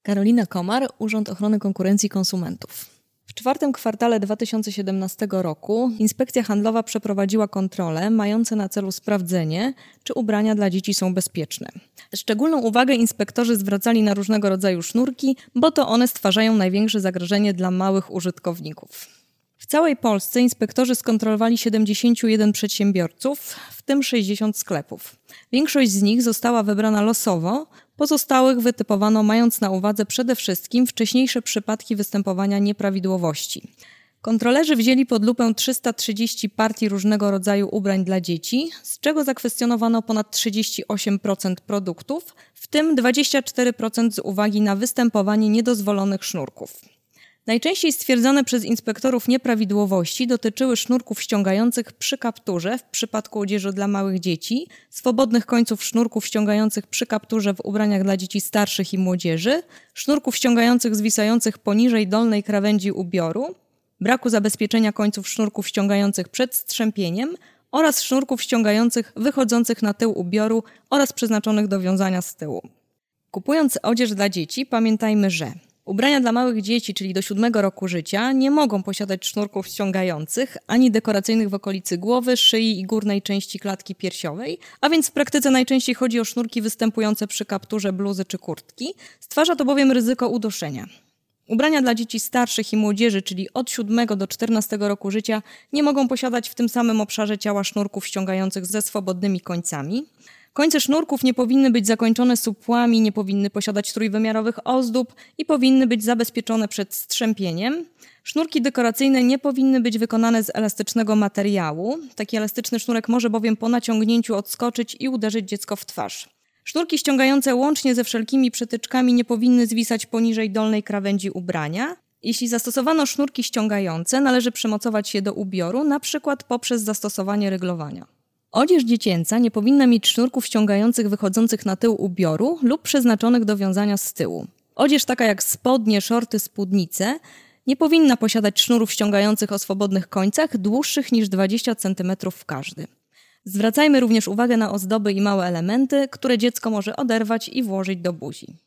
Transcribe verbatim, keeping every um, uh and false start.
Karolina Komar, Urząd Ochrony Konkurencji i Konsumentów. W czwartym kwartale dwa tysiące siedemnastego roku Inspekcja Handlowa przeprowadziła kontrole mające na celu sprawdzenie, czy ubrania dla dzieci są bezpieczne. Szczególną uwagę inspektorzy zwracali na różnego rodzaju sznurki, bo to one stwarzają największe zagrożenie dla małych użytkowników. W całej Polsce inspektorzy skontrolowali siedemdziesiąt jeden przedsiębiorców, w tym sześćdziesiąt sklepów. Większość z nich została wybrana losowo, pozostałych wytypowano mając na uwadze przede wszystkim wcześniejsze przypadki występowania nieprawidłowości. Kontrolerzy wzięli pod lupę trzysta trzydzieści partii różnego rodzaju ubrań dla dzieci, z czego zakwestionowano ponad trzydzieści osiem procent produktów, w tym dwadzieścia cztery procent z uwagi na występowanie niedozwolonych sznurków. Najczęściej stwierdzone przez inspektorów nieprawidłowości dotyczyły sznurków ściągających przy kapturze w przypadku odzieży dla małych dzieci, swobodnych końców sznurków ściągających przy kapturze w ubraniach dla dzieci starszych i młodzieży, sznurków ściągających zwisających poniżej dolnej krawędzi ubioru, braku zabezpieczenia końców sznurków ściągających przed strzępieniem oraz sznurków ściągających wychodzących na tył ubioru oraz przeznaczonych do wiązania z tyłu. Kupując odzież dla dzieci, pamiętajmy, że ubrania dla małych dzieci, czyli do siódmego roku życia, nie mogą posiadać sznurków ściągających, ani dekoracyjnych w okolicy głowy, szyi i górnej części klatki piersiowej, a więc w praktyce najczęściej chodzi o sznurki występujące przy kapturze bluzy czy kurtki. Stwarza to bowiem ryzyko uduszenia. Ubrania dla dzieci starszych i młodzieży, czyli od siódmego do czternastego roku życia, nie mogą posiadać w tym samym obszarze ciała sznurków ściągających ze swobodnymi końcami. Końce sznurków nie powinny być zakończone supłami, nie powinny posiadać trójwymiarowych ozdób i powinny być zabezpieczone przed strzępieniem. Sznurki dekoracyjne nie powinny być wykonane z elastycznego materiału. Taki elastyczny sznurek może bowiem po naciągnięciu odskoczyć i uderzyć dziecko w twarz. Sznurki ściągające łącznie ze wszelkimi przetyczkami nie powinny zwisać poniżej dolnej krawędzi ubrania. Jeśli zastosowano sznurki ściągające, należy przymocować je do ubioru, na przykład poprzez zastosowanie ryglowania. Odzież dziecięca nie powinna mieć sznurków ściągających wychodzących na tył ubioru lub przeznaczonych do wiązania z tyłu. Odzież taka jak spodnie, szorty, spódnice nie powinna posiadać sznurów ściągających o swobodnych końcach dłuższych niż dwadzieścia centymetrów w każdy. Zwracajmy również uwagę na ozdoby i małe elementy, które dziecko może oderwać i włożyć do buzi.